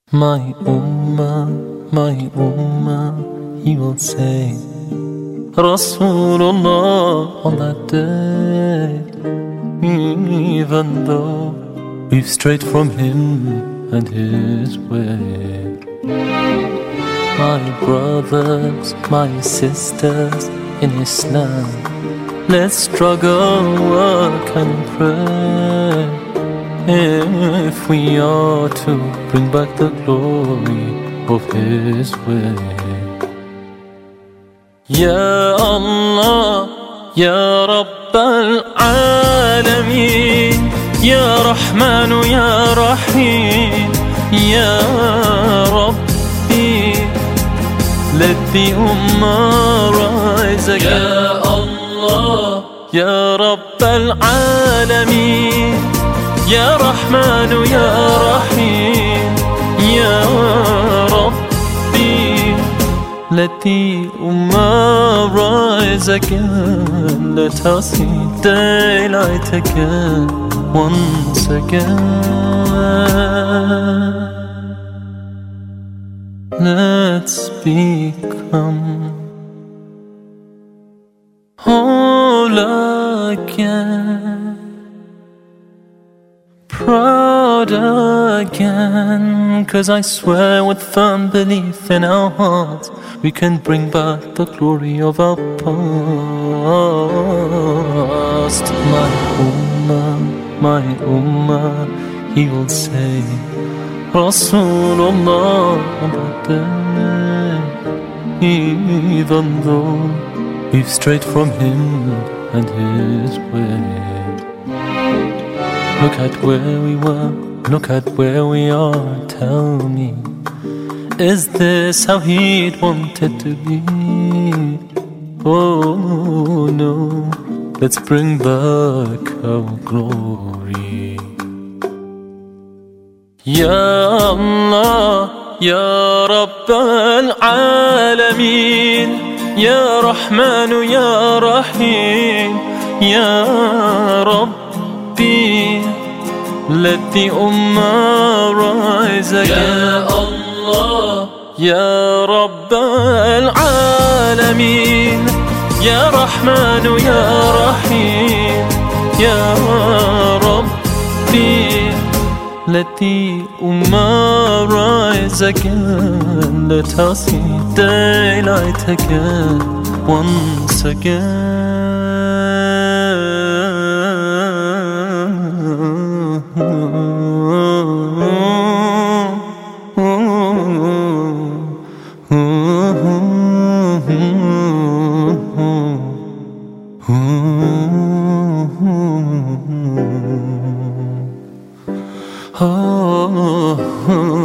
My Ummah, he will say, Rasulullah on that day, even though we've strayed from him and his way. My brothers, my sisters in Islam, let's struggle, work and pray, if we are to bring back the glory of his way. Ya Allah, Ya Rabb al-Alameen, Ya Rahmanu, Ya Rahim, Ya Rabbi, let the Ummah rise again. Ya Allah, Ya Rabb al-Alameen, Ya Rahmanu, Ya Rahim, Ya Rabbi, let the Ummah rise again. Let us see daylight again, once again. Let's become whole again, proud again, 'cause I swear with firm belief in our hearts we can bring back the glory of our past. My Ummah, he will say, Rasulullah on that day, even though we've strayed from him and his way. Look at where we were, look at where we are, tell me, is this how he'd wanted to be? Oh no, let's bring back our glory. Ya Allah, Ya Rabb al-Alameen, Ya Rahmanu, Ya Rahim, Ya Rabbi, let the Ummah rise again. Ya Allah, Ya Rabb al-Alameen, Ya Rahmanu, Ya Rahim, Ya Rabbi, let the Ummah rise again. Let us see daylight again, once again. Oh